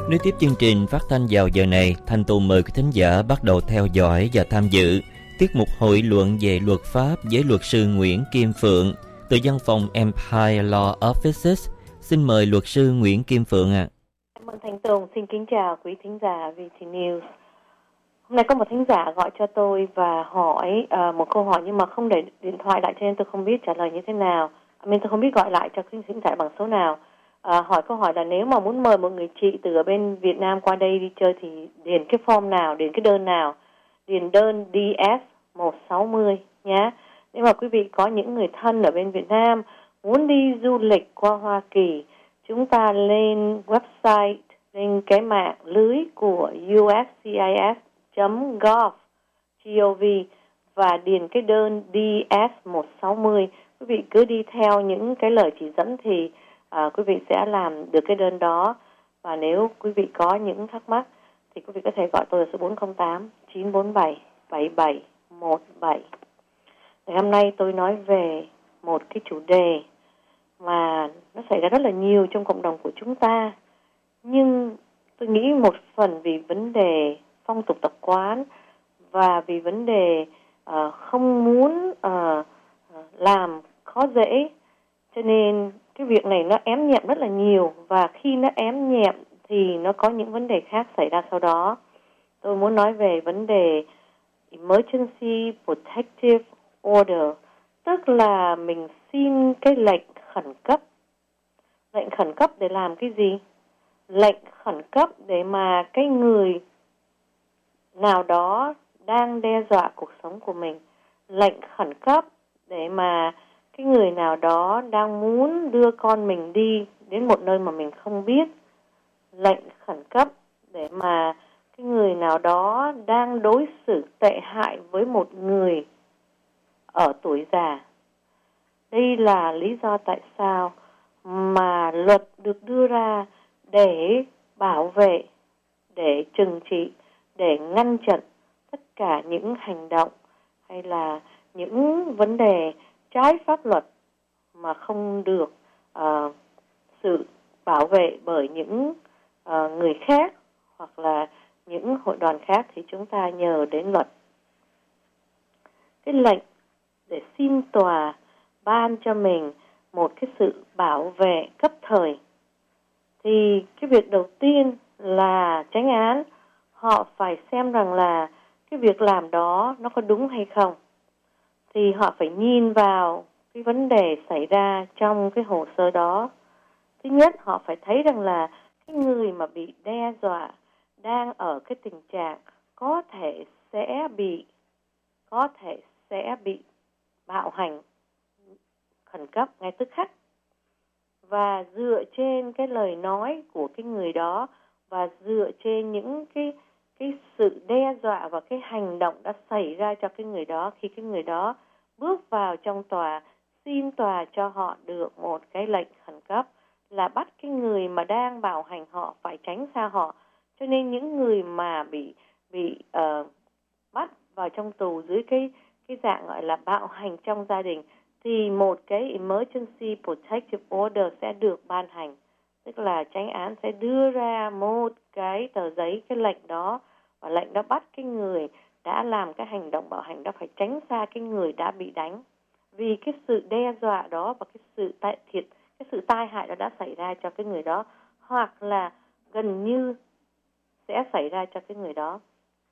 Nối tiếp chương trình phát thanh vào giờ này, Thanh Tùng mời quý thính giả bắt đầu theo dõi và tham dự tiết mục hội luận về luật pháp với luật sư Nguyễn Kim Phượng từ văn phòng Empire Law Offices. Xin mời luật sư Nguyễn Kim Phượng ạ. Cảm ơn Thanh Tùng, xin kính chào quý thính giả VT News. Hôm nay có một thính giả gọi cho tôi và hỏi một câu hỏi nhưng mà không để điện thoại lại cho nên tôi không biết trả lời như thế nào. Tôi không biết gọi lại cho quý thính giả bằng số nào. Hỏi câu hỏi là nếu mà muốn mời một người chị từ ở bên Việt Nam qua đây đi chơi thì điền cái form nào, điền cái đơn nào? Điền đơn DS-160 nhé. Nếu mà quý vị có những người thân ở bên Việt Nam muốn đi du lịch qua Hoa Kỳ, chúng ta lên website, lên cái mạng lưới của uscis.gov và điền cái đơn DS-160. Quý vị cứ đi theo những cái lời chỉ dẫn thì quý vị sẽ làm được cái đơn đó. Và nếu quý vị có những thắc mắc thì quý vị có thể gọi tôi ở số 408-947-7717. Ngày hôm nay tôi nói về một cái chủ đề mà nó xảy ra rất là nhiều trong cộng đồng của chúng ta. Nhưng tôi nghĩ một phần vì vấn đề phong tục tập quán và vì vấn đề không muốn làm khó dễ, cho nên cái việc này nó ém nhẹm rất là nhiều. Và khi nó ém nhẹm thì nó có những vấn đề khác xảy ra sau đó. Tôi muốn nói về vấn đề Emergency Protective Order, tức là mình xin cái lệnh khẩn cấp. Lệnh khẩn cấp để làm cái gì? Lệnh khẩn cấp để mà cái người nào đó đang đe dọa cuộc sống của mình. Lệnh khẩn cấp để mà cái người nào đó đang muốn đưa con mình đi đến một nơi mà mình không biết. Lệnh khẩn cấp để mà cái người nào đó đang đối xử tệ hại với một người ở tuổi già. Đây là lý do tại sao mà luật được đưa ra để bảo vệ, để trừng trị, để ngăn chặn tất cả những hành động hay là những vấn đề trái pháp luật mà không được sự bảo vệ bởi những người khác hoặc là những hội đoàn khác, thì chúng ta nhờ đến luật. Cái lệnh để xin tòa ban cho mình một cái sự bảo vệ cấp thời, thì cái việc đầu tiên là chánh án họ phải xem rằng là cái việc làm đó nó có đúng hay không. Thì họ phải nhìn vào cái vấn đề xảy ra trong cái hồ sơ đó. Thứ nhất, họ phải thấy rằng là cái người mà bị đe dọa đang ở cái tình trạng có thể sẽ bị bạo hành khẩn cấp ngay tức khắc. Và dựa trên cái lời nói của cái người đó và dựa trên những cái sự đe dọa và cái hành động đã xảy ra cho cái người đó khi cái người đó bước vào trong tòa, xin tòa cho họ được một cái lệnh khẩn cấp là bắt cái người mà đang bạo hành họ phải tránh xa họ. Cho nên những người mà bị bắt vào trong tù dưới cái dạng gọi là bạo hành trong gia đình thì một cái Emergency Protective Order sẽ được ban hành. Tức là chánh án sẽ đưa ra một cái tờ giấy, cái lệnh đó, và lệnh đó bắt cái người đã làm cái hành động bạo hành đó phải tránh xa cái người đã bị đánh. Vì cái sự đe dọa đó và cái sự tai hại đó đã xảy ra cho cái người đó, hoặc là gần như sẽ xảy ra cho cái người đó.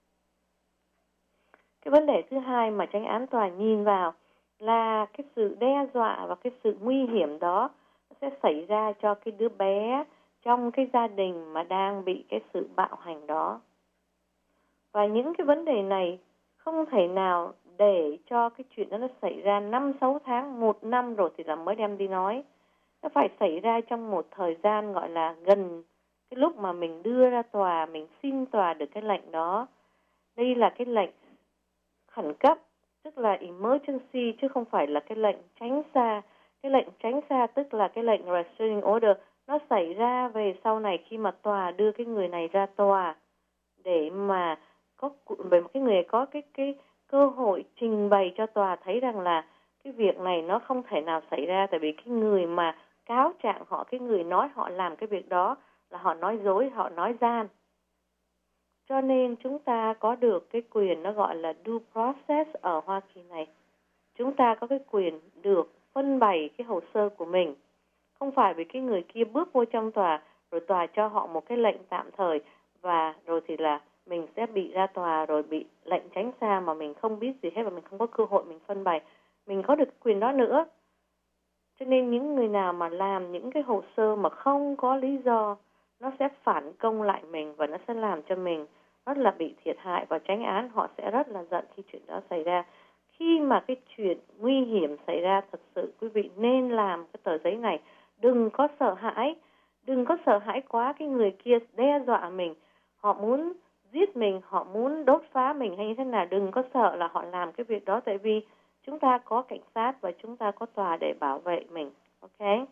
Cái vấn đề thứ hai mà chánh án tòa nhìn vào là cái sự đe dọa và cái sự nguy hiểm đó sẽ xảy ra cho cái đứa bé trong cái gia đình mà đang bị cái sự bạo hành đó. Và những cái vấn đề này không thể nào để cho cái chuyện đó nó xảy ra 5-6 tháng, 1 năm rồi thì là mới đem đi nói. Nó phải xảy ra trong một thời gian gọi là gần cái lúc mà mình đưa ra tòa, mình xin tòa được cái lệnh đó. Đây là cái lệnh khẩn cấp, tức là emergency chứ không phải là cái lệnh tránh xa. Cái lệnh tránh xa tức là cái lệnh restraining order, nó xảy ra về sau này khi mà tòa đưa cái người này ra tòa để mà cái người có cái cơ hội trình bày cho tòa thấy rằng là cái việc này nó không thể nào xảy ra, tại vì cái người mà cáo trạng họ, cái người nói họ làm cái việc đó là họ nói dối, họ nói gian. Cho nên chúng ta có được cái quyền nó gọi là due process ở Hoa Kỳ này. Chúng ta có cái quyền được phân bày cái hồ sơ của mình. Không phải vì cái người kia bước vô trong tòa rồi tòa cho họ một cái lệnh tạm thời và rồi thì là mình sẽ bị ra tòa rồi bị lệnh tránh xa mà mình không biết gì hết và mình không có cơ hội mình phân bày. Mình có được quyền đó nữa. Cho nên những người nào mà làm những cái hồ sơ mà không có lý do, nó sẽ phản công lại mình và nó sẽ làm cho mình rất là bị thiệt hại, và chánh án họ sẽ rất là giận khi chuyện đó xảy ra. Khi mà cái chuyện nguy hiểm xảy ra thật sự, quý vị nên làm cái tờ giấy này. Đừng có sợ hãi, đừng có sợ hãi quá cái người kia đe dọa mình, họ muốn giết mình, họ muốn đốt phá mình hay như thế nào. Đừng có sợ là họ làm cái việc đó, tại vì chúng ta có cảnh sát và chúng ta có tòa để bảo vệ mình. Ok?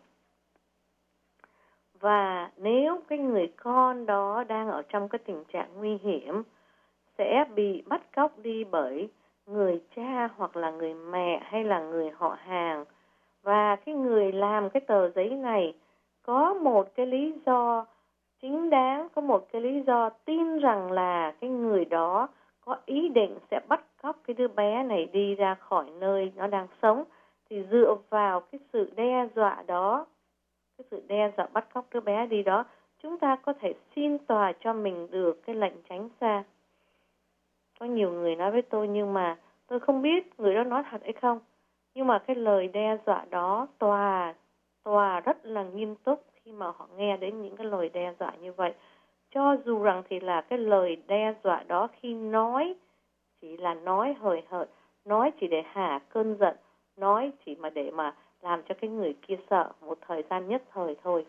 Và nếu cái người con đó đang ở trong cái tình trạng nguy hiểm, sẽ bị bắt cóc đi bởi người cha hoặc là người mẹ hay là người họ hàng, và cái người làm cái tờ giấy này có một cái lý do chính đáng, có một cái lý do tin rằng là cái người đó có ý định sẽ bắt cóc cái đứa bé này đi ra khỏi nơi nó đang sống, thì dựa vào cái sự đe dọa đó, cái sự đe dọa bắt cóc đứa bé đi đó, chúng ta có thể xin tòa cho mình được cái lệnh tránh xa. Có nhiều người nói với tôi nhưng mà tôi không biết người đó nói thật hay không. Nhưng mà cái lời đe dọa đó, tòa rất là nghiêm túc khi mà họ nghe đến những cái lời đe dọa như vậy. Cho dù rằng thì là cái lời đe dọa đó khi nói chỉ là nói hời hợt, nói chỉ để hạ cơn giận, nói chỉ mà để mà làm cho cái người kia sợ một thời gian nhất thời thôi.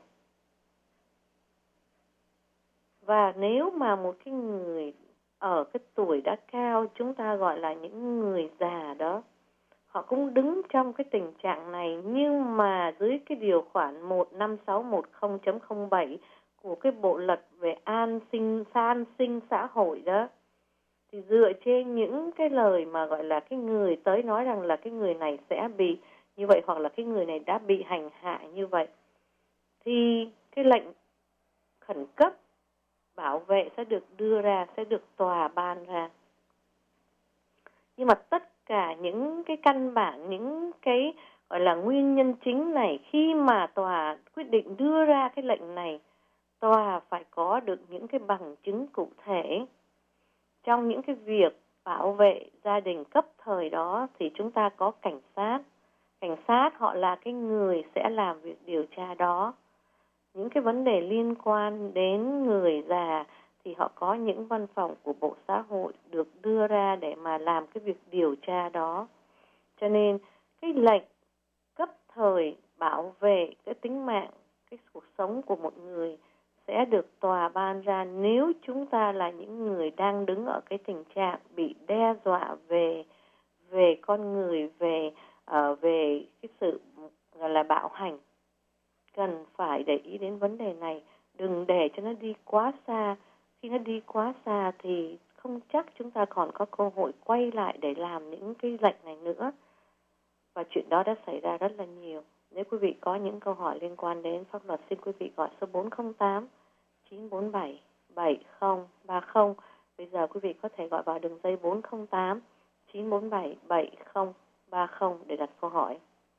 Và nếu mà một cái người ở cái tuổi đã cao, chúng ta gọi là những người già đó, họ cũng đứng trong cái tình trạng này, nhưng mà dưới cái điều khoản 15610.07 của cái bộ luật về an sinh xã hội đó, thì dựa trên những cái lời mà gọi là cái người tới nói rằng là cái người này sẽ bị như vậy hoặc là cái người này đã bị hành hạ như vậy, thì cái lệnh khẩn cấp bảo vệ sẽ được đưa ra, sẽ được tòa ban ra. Nhưng mà tất cả những cái căn bản, những cái gọi là nguyên nhân chính này, khi mà tòa quyết định đưa ra cái lệnh này, tòa phải có được những cái bằng chứng cụ thể. Trong những cái việc bảo vệ gia đình cấp thời đó thì chúng ta có cảnh sát. Cảnh sát họ là cái người sẽ làm việc điều tra đó. Những cái vấn đề liên quan đến người già thì họ có những văn phòng của Bộ Xã hội được đưa ra để mà làm cái việc điều tra đó. Cho nên cái lệnh cấp thời bảo vệ cái tính mạng, cái cuộc sống của một người sẽ được tòa ban ra nếu chúng ta là những người đang đứng ở cái tình trạng bị đe dọa về con người, về cái sự gọi là bạo hành. Cần phải để ý đến vấn đề này, đừng để cho nó đi quá xa. Khi nó đi quá xa thì không chắc chúng ta còn có cơ hội quay lại để làm những cái lệnh này nữa. Và chuyện đó đã xảy ra rất là nhiều. Nếu quý vị có những câu hỏi liên quan đến pháp luật, xin quý vị gọi số 408 947 7030. Bây giờ quý vị có thể gọi vào đường dây 408 947 7030 để đặt câu hỏi.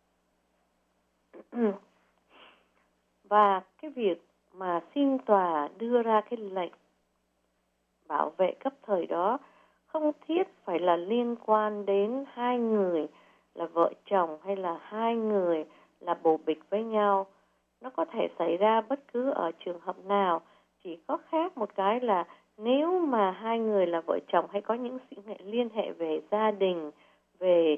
Và cái việc mà xin tòa đưa ra cái lệnh bảo vệ cấp thời đó không thiết phải là liên quan đến hai người là vợ chồng hay là hai người là bồ bịch với nhau. Nó có thể xảy ra bất cứ ở trường hợp nào. Chỉ có khác một cái là nếu mà hai người là vợ chồng hay có những sự liên hệ về gia đình, về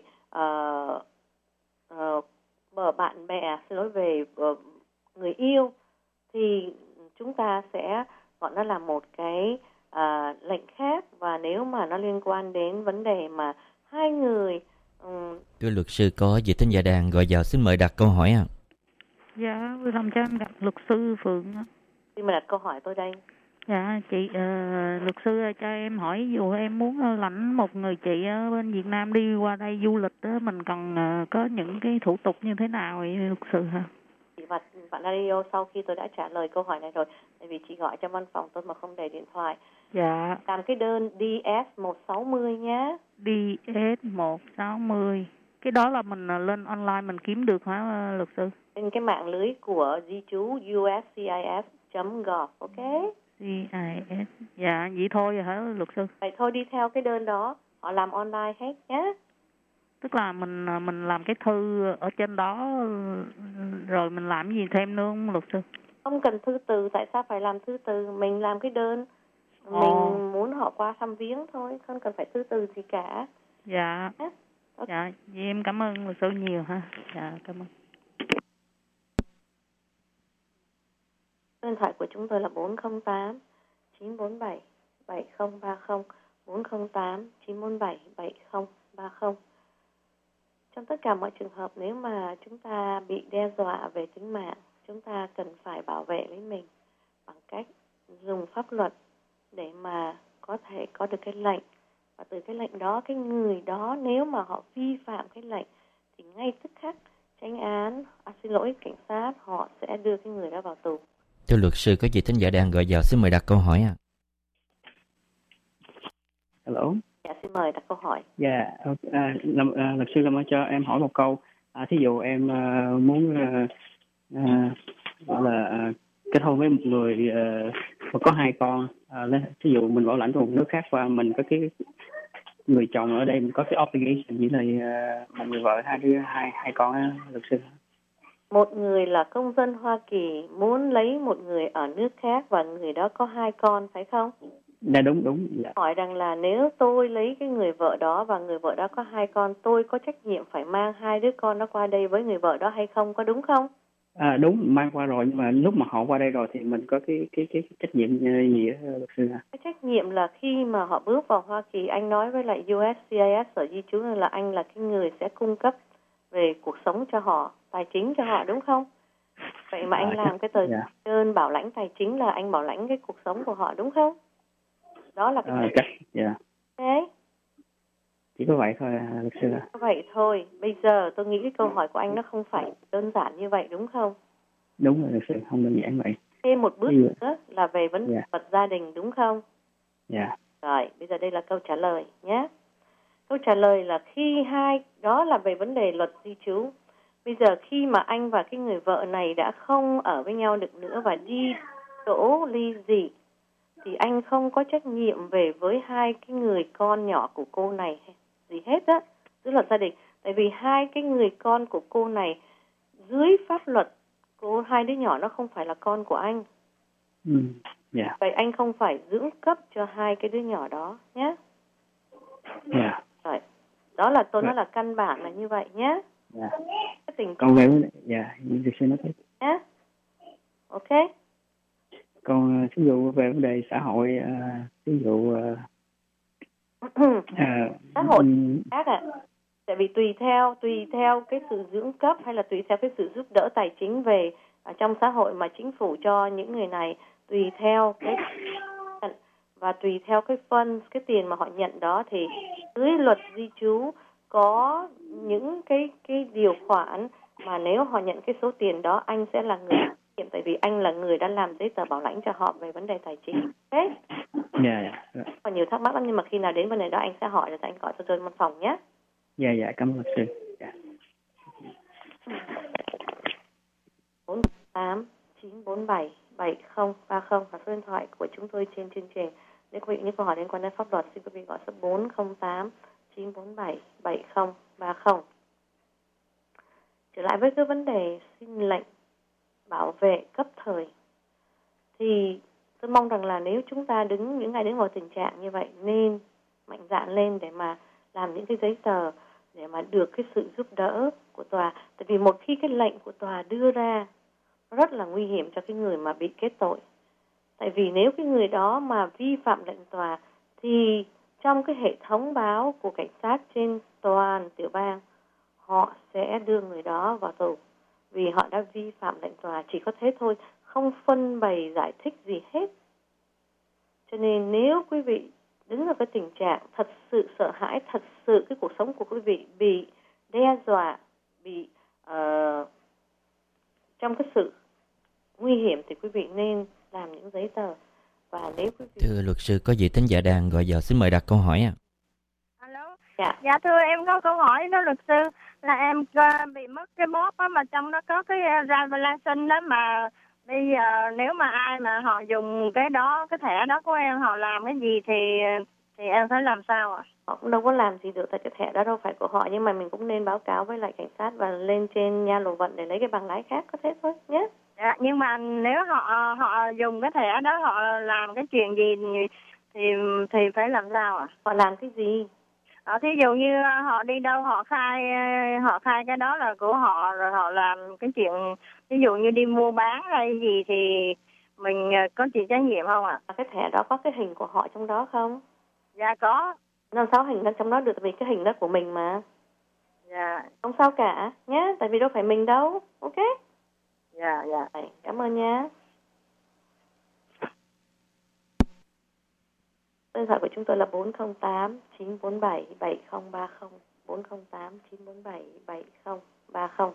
bạn bè, xin lỗi, về người yêu, thì chúng ta sẽ gọi nó là một cái lệnh khác. Và nếu mà nó liên quan đến vấn đề mà hai người Thưa luật sư, có vị thính giả đang gọi vào, xin mời đặt câu hỏi ạ. Dạ, vui lòng cho em gặp luật sư Phượng. Xin mời đặt câu hỏi tôi đây. Dạ, chị luật sư cho em hỏi, dù em muốn lãnh một người chị ở bên Việt Nam đi qua đây du lịch đó, mình cần có những cái thủ tục như thế nào vậy luật sư hả? Chị và bạn radio sau khi tôi đã trả lời câu hỏi này rồi, tại vì chị gọi cho văn phòng tôi mà không để điện thoại. Dạ. Làm cái đơn DS160 nhé. DS160. Cái đó là mình lên online mình kiếm được hả luật sư? Trên cái mạng lưới của di trú uscis.gov, ok? CIS. Dạ, vậy thôi hả luật sư? Vậy thôi đi theo cái đơn đó, họ làm online hết nhé. Tức là mình làm cái thư ở trên đó rồi mình làm gì thêm nữa không luật sư? Không cần thư từ, tại sao phải làm thư từ? Mình làm cái đơn, mình muốn họ qua thăm viếng thôi, không cần phải thư từ gì cả. Dạ. Dạ, vậy em cảm ơn luật sư nhiều ha. Dạ, cảm ơn. Điện thoại của chúng tôi là 408 947 7030, 408 947 7030. Trong tất cả mọi trường hợp nếu mà chúng ta bị đe dọa về tính mạng, chúng ta cần phải bảo vệ lấy mình bằng cách dùng pháp luật để mà có thể có được cái lệnh. Và từ cái lệnh đó, cái người đó nếu mà họ vi phạm cái lệnh thì ngay tức khắc chánh án, cảnh sát họ sẽ đưa cái người đó vào tù. Thưa luật sư, có vị thính giả đang gọi vào, xin mời đặt câu hỏi ạ. Hello. Dạ, xin mời đặt câu hỏi. Dạ, luật sư làm ơn cho em hỏi một câu. Thí dụ em muốn gọi là kết hôn với một người mà có 2 con. Thí dụ mình bảo lãnh của một nước khác và mình có cái người chồng ở đây, mình có cái obligation như là một người vợ hai con á, luật sư. Một người là công dân Hoa Kỳ muốn lấy một người ở nước khác và người đó có 2 con, phải không? Dạ đúng. Dạ. Hỏi rằng là nếu tôi lấy cái người vợ đó và người vợ đó có 2 con, tôi có trách nhiệm phải mang 2 đứa con đó qua đây với người vợ đó hay không, có đúng không? Đúng, mang qua rồi, nhưng mà lúc mà họ qua đây rồi thì mình có cái trách nhiệm gì á, luật sư hả? Cái trách nhiệm là khi mà họ bước vào Hoa Kỳ, anh nói với lại USCIS sở di trú là anh là cái người sẽ cung cấp về cuộc sống cho họ, tài chính cho họ, đúng không? Vậy mà anh làm cái tờ đơn bảo lãnh tài chính là anh bảo lãnh cái cuộc sống của họ, đúng không? Đó là cái thế. Chỉ có vậy thôi luật sư ạ. Vậy thôi, bây giờ tôi nghĩ cái câu hỏi của anh nó không phải đơn giản như vậy, đúng không? Đúng rồi luật sư, không đơn giản vậy. Thêm một bước nữa là về vấn đề luật gia đình, đúng không? Dạ. Rồi, bây giờ đây là câu trả lời nhé. Câu trả lời là đó là về vấn đề luật di trú. Bây giờ khi mà anh và cái người vợ này đã không ở với nhau được nữa và đi chỗ ly dị, thì anh không có trách nhiệm về với 2 cái người con nhỏ của cô này gì hết á, dưới luật gia đình. Tại vì 2 cái người con của cô này dưới pháp luật, 2 đứa nhỏ nó không phải là con của anh. Vậy anh không phải dưỡng cấp cho 2 cái đứa nhỏ đó nhé. Rồi. Đó là tôi nói là căn bản là như vậy nhé. Còn về luật sư nói tiếp. Nhé. Ok. Còn ví dụ về vấn đề xã hội, ví dụ xã hội khác ạ. Tại vì tùy theo cái sự dưỡng cấp hay là tùy theo cái sự giúp đỡ tài chính về trong xã hội mà chính phủ cho những người này, tùy theo cái và tùy theo cái phân, cái tiền mà họ nhận đó, thì dưới luật di trú có những cái điều khoản mà nếu họ nhận cái số tiền đó, anh sẽ là người chịu, tại vì anh là người đã làm giấy tờ bảo lãnh cho họ về vấn đề tài chính. Okay? Còn nhiều thắc mắc lắm, nhưng mà khi nào đến vấn đề đó anh sẽ hỏi, rồi anh gọi cho tôi văn phòng nhé. Dạ, cảm ơn luật sư. 408 947 7030 là số điện thoại của chúng tôi trên chương trình. Nếu quý vị những câu hỏi liên quan đến pháp luật, xin quý vị gọi số 408 947 7030. Trở lại với cái vấn đề xin lệnh bảo vệ cấp thời, thì tôi mong rằng là nếu chúng ta những ai đứng vào tình trạng như vậy nên mạnh dạn lên để mà làm những cái giấy tờ để mà được cái sự giúp đỡ của tòa. Tại vì một khi cái lệnh của tòa đưa ra rất là nguy hiểm cho cái người mà bị kết tội. Tại vì nếu cái người đó mà vi phạm lệnh tòa thì trong cái hệ thống báo của cảnh sát trên toàn tiểu bang, họ sẽ đưa người đó vào tù vì họ đã vi phạm lệnh tòa. Chỉ có thế thôi, không phân bày giải thích gì hết. Cho nên nếu quý vị đứng ở cái tình trạng thật sự sợ hãi, thật sự cái cuộc sống của quý vị bị đe dọa, bị trong cái sự nguy hiểm thì quý vị nên làm những giấy tờ. Và nếu quý vị... Thưa luật sư, có vị thính giả đang gọi vào, xin mời đặt câu hỏi ạ. Alo. Dạ. Dạ thưa em có câu hỏi đó luật sư, là em bị mất cái bóp á, mà trong đó có cái driver license đó, mà bây giờ nếu mà ai mà họ dùng cái đó, cái thẻ đó của em, họ làm cái gì thì em phải làm sao ạ? Họ cũng đâu có làm gì được, tại cái thẻ đó đâu phải của họ, nhưng mà mình cũng nên báo cáo với lại cảnh sát và lên trên nha lộ vận để lấy cái bằng lái khác, có thế thôi nhé. Dạ, nhưng mà nếu họ dùng cái thẻ đó, họ làm cái chuyện gì thì phải làm sao ạ? Họ làm cái gì? Thí dụ như họ đi đâu họ khai cái đó là của họ, rồi họ làm cái chuyện ví dụ như đi mua bán hay gì thì mình có chịu trách nhiệm không ạ? Cái thẻ đó có cái hình của họ trong đó không? Dạ có. Làm sao hình nó trong đó được, tại vì cái hình đó của mình mà. Dạ. Không sao cả nhé, tại vì đâu phải mình đâu. Ok. Dạ. Cảm ơn nhé. Số điện thoại của chúng tôi là 408 947 7030, 408 947 7030.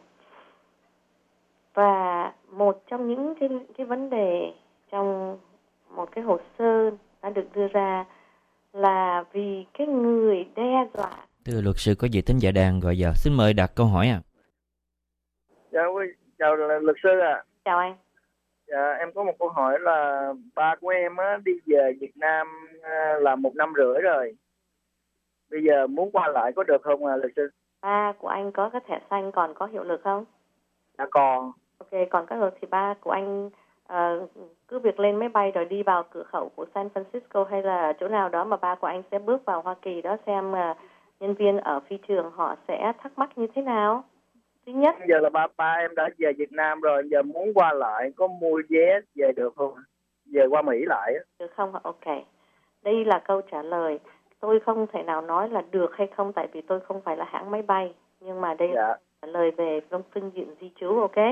Và một trong những cái vấn đề trong một cái hồ sơ đã được đưa ra là vì cái người đe dọa. Thưa luật sư, có vị thính giả đang gọi vào, xin mời đặt câu hỏi ạ. Dạ, chào luật sư ạ. Chào anh. Dạ, em có một câu hỏi là ba của em á, đi về Việt Nam là 1 năm rưỡi rồi. Bây giờ muốn qua lại có được không luật sư? Ba của anh có cái thẻ xanh còn có hiệu lực không? Dạ còn. Ok, còn có hiệu lực thì ba của anh cứ việc lên máy bay rồi đi vào cửa khẩu của San Francisco hay là chỗ nào đó mà ba của anh sẽ bước vào Hoa Kỳ đó, xem nhân viên ở phi trường họ sẽ thắc mắc như thế nào. Thứ nhất, Giờ là ba em đã về Việt Nam rồi, giờ muốn qua lại có mua vé về được không? Về qua Mỹ lại. Được không? Ok. Đây là câu trả lời. Tôi không thể nào nói là được hay không, tại vì tôi không phải là hãng máy bay. Nhưng mà đây là trả lời về phương diện di trú, ok?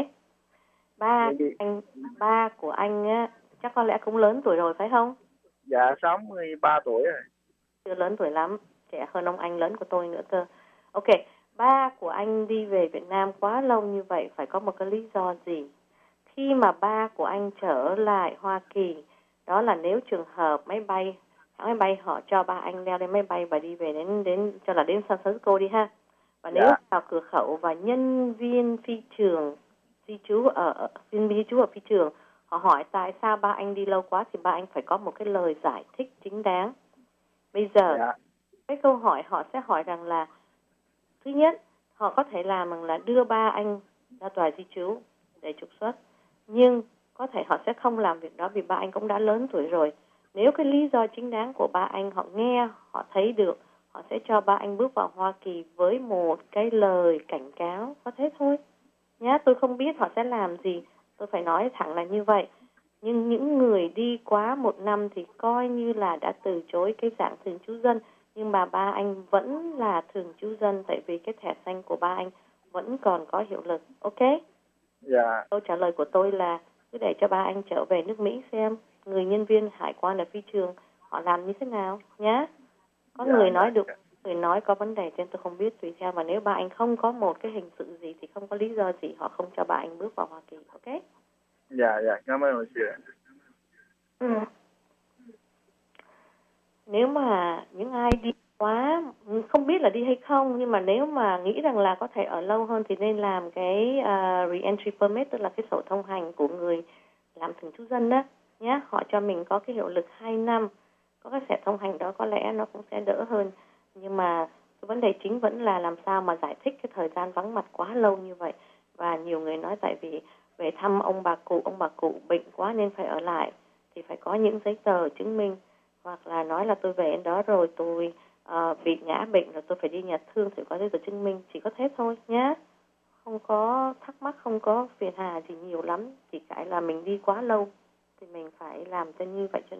Ba của anh á, chắc có lẽ cũng lớn tuổi rồi phải không? Dạ, 63 tuổi rồi. Chưa lớn tuổi lắm, trẻ hơn ông anh lớn của tôi nữa cơ. Ok, ba của anh đi về Việt Nam quá lâu như vậy phải có một cái lý do gì? Khi mà ba của anh trở lại Hoa Kỳ, đó là nếu trường hợp hãng máy bay họ cho ba anh leo lên máy bay và đi về đến cho là đến San Francisco đi ha. Và nếu vào cửa khẩu và nhân viên phi trường di trú ở phi trường họ hỏi tại sao ba anh đi lâu quá thì ba anh phải có một cái lời giải thích chính đáng. Bây giờ cái câu hỏi họ sẽ hỏi rằng là thứ nhất, họ có thể làm bằng là đưa ba anh ra tòa di trú để trục xuất, nhưng có thể họ sẽ không làm việc đó vì ba anh cũng đã lớn tuổi rồi. Nếu cái lý do chính đáng của ba anh họ nghe, họ thấy được, họ sẽ cho ba anh bước vào Hoa Kỳ với một cái lời cảnh cáo, có thế thôi nhá. Tôi không biết họ sẽ làm gì, tôi phải nói thẳng là như vậy. Nhưng những người đi quá 1 năm thì coi như là đã từ chối cái dạng thường trú dân, nhưng mà ba anh vẫn là thường trú dân, tại vì cái thẻ xanh của ba anh vẫn còn có hiệu lực. Ok? Dạ. Câu trả lời của tôi là cứ để cho ba anh trở về nước Mỹ xem người nhân viên hải quan ở phi trường họ làm như thế nào nhé. Có người nói được, người nói có vấn đề, nên tôi không biết, tùy theo. Mà nếu ba anh không có một cái hình sự gì thì không có lý do gì họ không cho ba anh bước vào Hoa Kỳ. Ok? Dạ, cảm ơn luật sư. Nếu mà những ai đi quá, không biết là đi hay không, nhưng mà nếu mà nghĩ rằng là có thể ở lâu hơn thì nên làm cái re-entry permit, tức là cái sổ thông hành của người làm thường trú dân đó nhé. Họ cho mình có cái hiệu lực 2 năm, có cái thẻ thông hành đó có lẽ nó cũng sẽ đỡ hơn. Nhưng mà cái vấn đề chính vẫn là làm sao mà giải thích cái thời gian vắng mặt quá lâu như vậy. Và nhiều người nói tại vì về thăm ông bà cụ bệnh quá nên phải ở lại, thì phải có những giấy tờ chứng minh, hoặc là nói là tôi về đó rồi tôi bị ngã bệnh rồi tôi phải đi nhà thương thì có giấy tờ chứng minh, chỉ có thế thôi nhé. Không có thắc mắc, không có phiền hà gì nhiều lắm, chỉ cái là mình đi quá lâu thì mình phải làm cho như vậy cho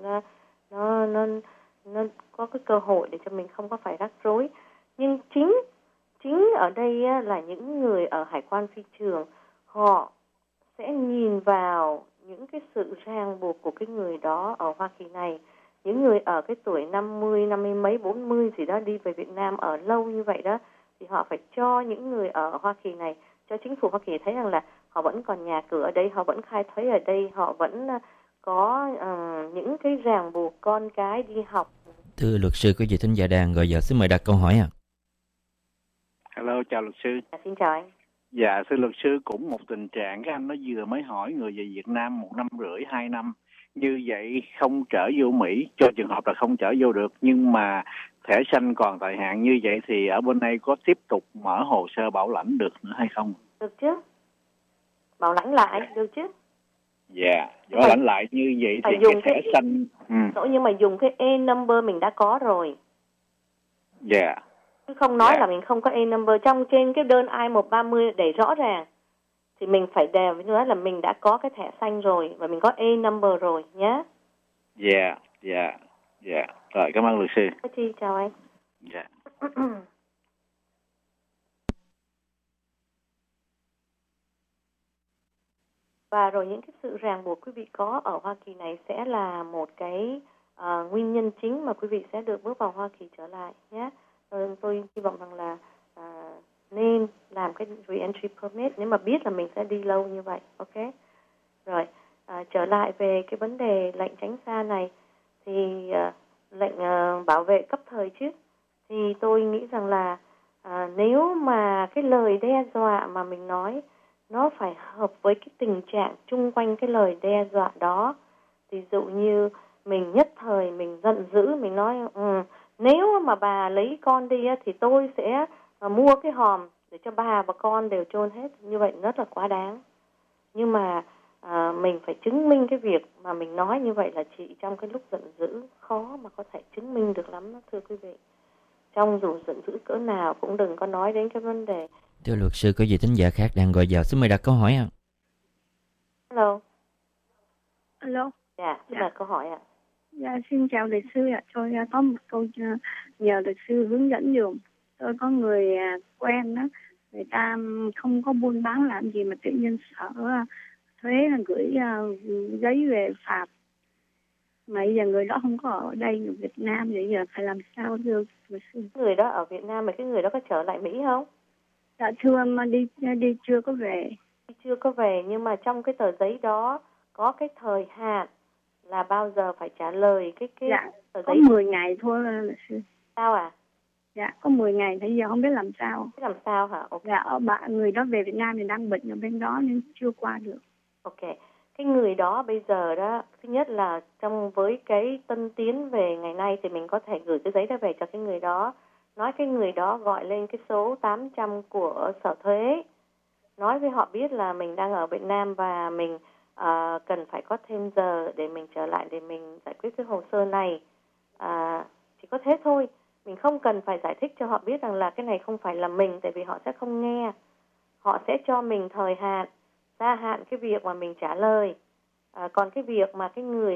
nó có cái cơ hội để cho mình không có phải rắc rối. Nhưng chính ở đây là những người ở hải quan phi trường họ sẽ nhìn vào những cái sự ràng buộc của cái người đó ở Hoa Kỳ này. Những người ở cái tuổi 50 mấy 40 gì đó đi về Việt Nam ở lâu như vậy đó, thì họ phải cho những người ở Hoa Kỳ này, cho chính phủ Hoa Kỳ thấy rằng là họ vẫn còn nhà cửa ở đây, họ vẫn khai thuế ở đây, họ vẫn có những cái ràng buộc con cái đi học. Thưa luật sư, quý vị thính giả đang gọi giờ, xin mời đặt câu hỏi ạ. Hello, chào luật sư. Xin chào anh. Dạ, thưa luật sư, cũng một tình trạng cái anh nó vừa mới hỏi người về Việt Nam 1 năm rưỡi, 2 năm. Như vậy không trở vô Mỹ, cho trường hợp là không trở vô được, nhưng mà thẻ xanh còn thời hạn như vậy thì ở bên đây có tiếp tục mở hồ sơ bảo lãnh được nữa hay không? Được chứ. Bảo lãnh lại, được chứ. Dạ, bảo lãnh lại như vậy thì cái thẻ xanh... Nhưng mà dùng cái E-number mình đã có rồi. Dạ. Chứ không nói là mình không có E-number. Trong trên cái đơn I-130 để rõ ràng thì mình phải đề với nói là mình đã có cái thẻ xanh rồi và mình có E-number rồi nhé. Dạ. Rồi, cảm ơn luật sư. Chào anh. Dạ. Và rồi những cái sự ràng buộc quý vị có ở Hoa Kỳ này sẽ là một cái nguyên nhân chính mà quý vị sẽ được bước vào Hoa Kỳ trở lại nhé. Tôi hy vọng rằng là nên làm cái re-entry permit nếu mà biết là mình sẽ đi lâu như vậy. Ok. Rồi, trở lại về cái vấn đề lệnh tránh xa này thì lệnh bảo vệ cấp thời chứ. Thì tôi nghĩ rằng là nếu mà cái lời đe dọa mà mình nói nó phải hợp với cái tình trạng chung quanh cái lời đe dọa đó. Ví dụ như mình nhất thời mình giận dữ, mình nói nếu mà bà lấy con đi thì tôi sẽ mua cái hòm để cho bà và con đều chôn hết. Như vậy rất là quá đáng. Nhưng mà mình phải chứng minh cái việc mà mình nói như vậy là chỉ trong cái lúc giận dữ, khó mà có thể chứng minh được lắm đó, thưa quý vị. Trong dù giận dữ cỡ nào cũng đừng có nói đến cái vấn đề. Thưa luật sư, có vị thính giả khác đang gọi vào, xin mời đặt câu hỏi ạ. Hello. Dạ, xin mời câu hỏi ạ. Dạ, xin chào luật sư ạ. Tôi có một câu nhờ luật sư hướng dẫn dùm. Tôi có người quen đó, người ta không có buôn bán làm gì mà tự nhiên sở thuế là gửi giấy về phạt. Mà bây giờ người đó không có ở đây ở Việt Nam, bây giờ phải làm sao thưa luật sư? Người đó ở Việt Nam mà cái người đó có trở lại Mỹ không? Dạ thưa, mà đi chưa có về. Chưa có về, nhưng mà trong cái tờ giấy đó có cái thời hạn là bao giờ phải trả lời cái dạ, tờ có giấy. 10 ngày thôi luật sư. Sao à? Dạ, có 10 ngày, bây giờ không biết làm sao. Biết làm sao hả? Okay. Dạ, người đó về Việt Nam thì đang bệnh ở bên đó nên chưa qua được. Ok. Cái người đó bây giờ đó, thứ nhất là với cái tân tiến về ngày nay thì mình có thể gửi cái giấy đó về cho cái người đó. Nói cái người đó gọi lên cái số 800 của sở thuế. Nói với họ biết là mình đang ở Việt Nam và mình cần phải có thêm giờ để mình trở lại để mình giải quyết cái hồ sơ này. Chỉ có thế thôi. Mình không cần phải giải thích cho họ biết rằng là cái này không phải là mình, tại vì họ sẽ không nghe. Họ sẽ cho mình thời hạn, gia hạn cái việc mà mình trả lời. Còn cái việc mà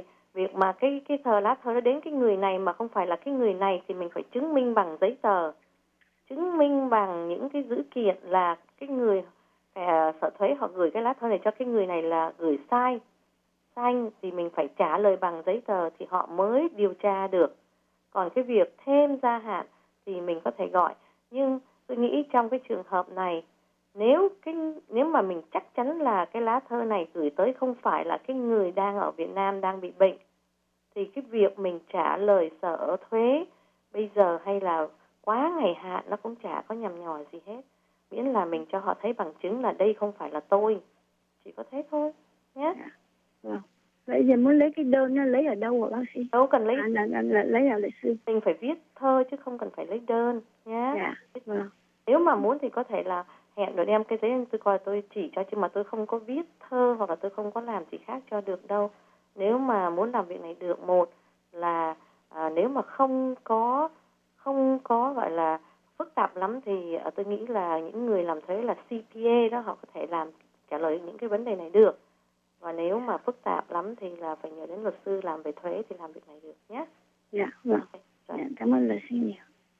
cái tờ lá thơ nó đến cái người này mà không phải là cái người này thì mình phải chứng minh bằng giấy tờ, chứng minh bằng những cái dữ kiện là cái người sở thuế họ gửi cái lá thơ này cho cái người này là gửi sai thì mình phải trả lời bằng giấy tờ thì họ mới điều tra được. Còn cái việc thêm gia hạn thì mình có thể gọi. Nhưng tôi nghĩ trong cái trường hợp này, nếu mà mình chắc chắn là cái lá thơ này gửi tới không phải là cái người đang ở Việt Nam đang bị bệnh, thì cái việc mình trả lời sở thuế bây giờ hay là quá ngày hạn nó cũng chả có nhằm nhò gì hết. Miễn là mình cho họ thấy bằng chứng là đây không phải là tôi. Chỉ có thế thôi nhé. Vâng. Vậy giờ muốn lấy cái đơn nó lấy ở đâu hả bác sĩ? Đâu cần lấy. Lấy ở luật sư. Mình phải viết thơ chứ không cần phải lấy đơn nhé. Dạ. Vâng. Nếu mà muốn thì có thể là hẹn rồi đem cái giấy tôi coi tôi chỉ cho, chứ mà tôi không có viết thơ hoặc là tôi không có làm gì khác cho được đâu. Nếu mà muốn làm việc này được, một là nếu mà không có gọi là phức tạp lắm thì tôi nghĩ là những người làm thuế là CPA đó, họ có thể trả lời những cái vấn đề này được. Và nếu mà phức tạp lắm thì là phải nhờ đến luật sư làm về thuế thì làm việc này được nhé. Dạ, vâng. Dạ, cảm ơn luật sư nhiều.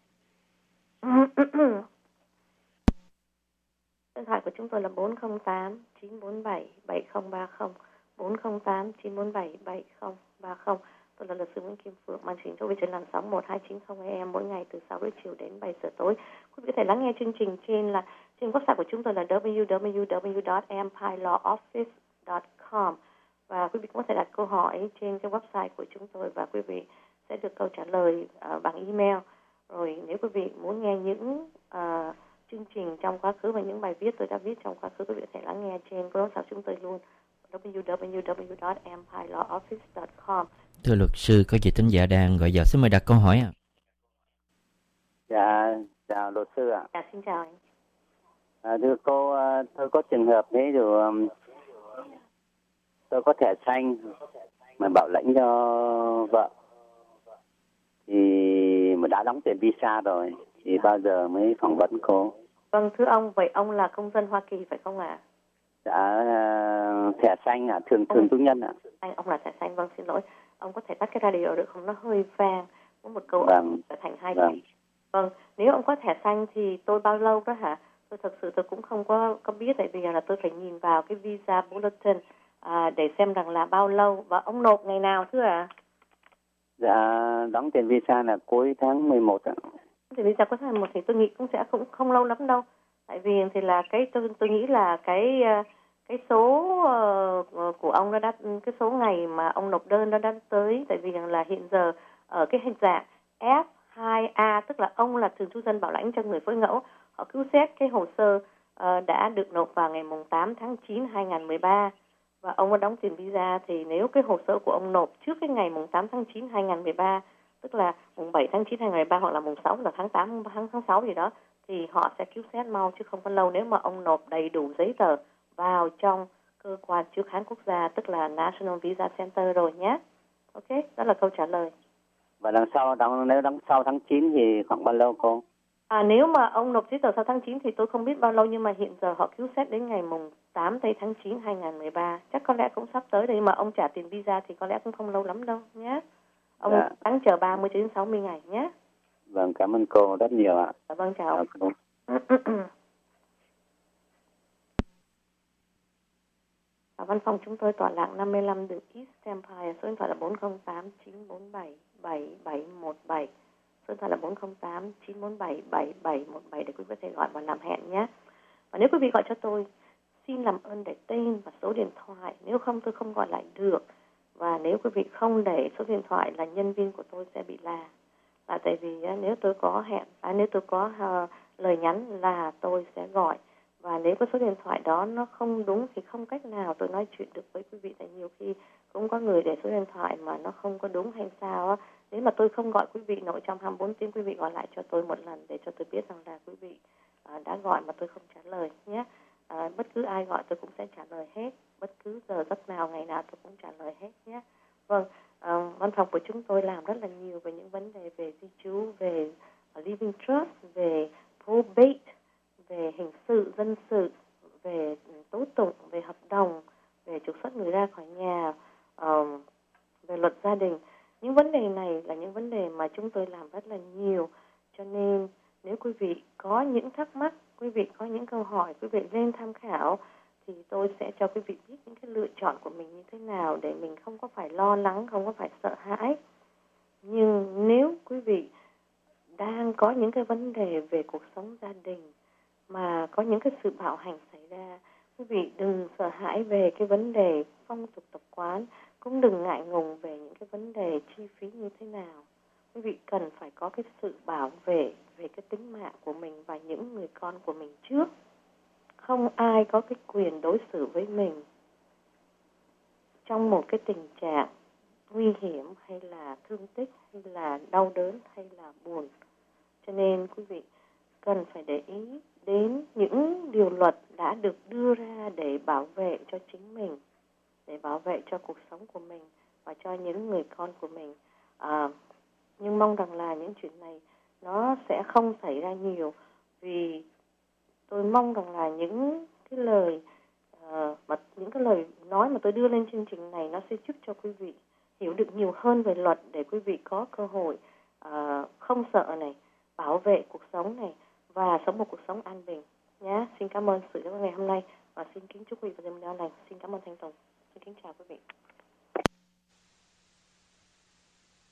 Điện thoại của chúng tôi là 408-947-7030, 408-947-7030. Tôi là luật sư Nguyễn Kim Phượng, màn trình cho trên làn sóng 1290 AM mỗi ngày từ 6 giờ chiều đến 7 giờ tối. Quý vị có thể lắng nghe chương trình Trên website của chúng tôi là www.empirelawoffice.com, và quý vị cũng có thể đặt câu hỏi trên cái website của chúng tôi và quý vị sẽ được câu trả lời bằng email. Rồi nếu quý vị muốn nghe những chương trình trong quá khứ và những bài viết tôi đã viết trong quá khứ, quý vị có thể lắng nghe trên website chúng tôi luôn, www.empirelawoffice.com. Thưa luật sư, có vị thính giả đang gọi vào, xin mời đặt câu hỏi ạ. Dạ, chào luật sư ạ. Dạ, xin chào anh. Thưa cô, tôi có trường hợp đấy rồi, tôi có thẻ xanh mà bảo lãnh cho vợ, thì mà đã đóng tiền visa rồi, thì bao giờ mới phỏng vấn cô? Vâng, thưa ông, vậy ông là công dân Hoa Kỳ phải không ạ? Dạ, thẻ xanh ạ, thường trú nhân ạ. Ông là thẻ xanh, vâng, xin lỗi. Ông có thể tắt cái radio được không? Nó hơi vang. Có một câu trở thành hai vâng. Vâng, nếu ông có thẻ xanh thì tôi bao lâu đó hả? Tôi thật sự tôi cũng không có biết, tại vì là tôi phải nhìn vào cái visa bulletin để xem rằng là bao lâu, và ông nộp ngày nào thưa ạ? Dạ, đóng tiền visa là cuối tháng 11 ạ. Thì visa cuối tháng 11 thì tôi nghĩ cũng sẽ không lâu lắm đâu. Tại vì thì là tôi nghĩ là cái số của ông nó đã, cái số ngày mà ông nộp đơn nó đã tới, tại vì rằng là hiện giờ ở cái hình dạng F2A, tức là ông là thường trú dân bảo lãnh cho người phối ngẫu, họ cứu xét cái hồ sơ đã được nộp vào ngày 8 tháng 9 2013, và ông có đóng tiền visa. Thì nếu cái hồ sơ của ông nộp trước cái ngày 8 tháng 9 2013, tức là 7 tháng 9 2013 hoặc là 6 là tháng 8 tháng 6 gì đó, thì họ sẽ cứu xét mau chứ không có lâu nếu mà ông nộp đầy đủ giấy tờ vào trong cơ quan chữ khán quốc gia, tức là National Visa Center rồi nhé. Ok, đó là câu trả lời. Và nếu đóng sau tháng 9 thì khoảng bao lâu cô? Nếu mà ông nộp giấy tờ sau tháng 9 thì tôi không biết bao lâu, nhưng mà hiện giờ họ cứu xét đến ngày 8 tháng 9 2013. Chắc có lẽ cũng sắp tới đấy, mà ông trả tiền visa thì có lẽ cũng không lâu lắm đâu nhé. Ông đáng chờ 30 đến 60 ngày nhé. Vâng, cảm ơn cô rất nhiều ạ. Vâng, chào cô. Văn phòng chúng tôi tọa lạc 55 đường East Empire, số điện thoại là 408 947 7717. Số điện thoại là 408 947 7717 để quý vị có thể gọi và làm hẹn nhé. Và nếu quý vị gọi cho tôi, xin làm ơn để tên và số điện thoại, nếu không tôi không gọi lại được. Và nếu quý vị không để số điện thoại là nhân viên của tôi sẽ bị là tại vì nếu tôi có nếu tôi có lời nhắn là tôi sẽ gọi, và nếu cái số điện thoại đó nó không đúng thì không cách nào tôi nói chuyện được với quý vị. Tại nhiều khi cũng có người để số điện thoại mà nó không có đúng hay sao á. Nếu mà tôi không gọi quý vị nội trong 24 tiếng, quý vị gọi lại cho tôi một lần để cho tôi biết rằng là quý vị đã gọi mà tôi không trả lời nhé. Bất cứ ai gọi tôi cũng sẽ trả lời hết, bất cứ giờ giấc nào, ngày nào tôi cũng trả lời hết nhé. Vâng, văn phòng của chúng tôi làm rất là nhiều về những vấn đề về di trú, về living trust, về probate, về hình sự, dân sự, về tố tụng, về hợp đồng, về trục xuất người ra khỏi nhà, về luật gia đình. Những vấn đề này là những vấn đề mà chúng tôi làm rất là nhiều. Cho nên nếu quý vị có những thắc mắc, quý vị có những câu hỏi, quý vị lên tham khảo, thì tôi sẽ cho quý vị biết những cái lựa chọn của mình như thế nào để mình không có phải lo lắng, không có phải sợ hãi. Nhưng nếu quý vị đang có những cái vấn đề về cuộc sống gia đình mà có những cái sự bạo hành xảy ra, quý vị đừng sợ hãi về cái vấn đề phong tục tập quán, cũng đừng ngại ngùng về những cái vấn đề chi phí như thế nào. Quý vị cần phải có cái sự bảo vệ về cái tính mạng của mình và những người con của mình trước. Không ai có cái quyền đối xử với mình trong một cái tình trạng nguy hiểm hay là thương tích hay là đau đớn hay là buồn. Cho nên quý vị cần phải để ý đến những điều luật đã được đưa ra để bảo vệ cho chính mình, để bảo vệ cho cuộc sống của mình và cho những người con của mình. Nhưng mong rằng là những chuyện này nó sẽ không xảy ra nhiều, vì tôi mong rằng là những cái lời nói mà tôi đưa lên chương trình này nó sẽ giúp cho quý vị hiểu được nhiều hơn về luật, để quý vị có cơ hội không sợ này, bảo vệ cuộc sống này và sống một cuộc sống an bình nhé. Xin cảm ơn sự lắng nghe ngày hôm nay và xin kính chúc quý vị và gia đình an lành. Xin cảm ơn Thanh Tùng. Xin kính chào quý vị.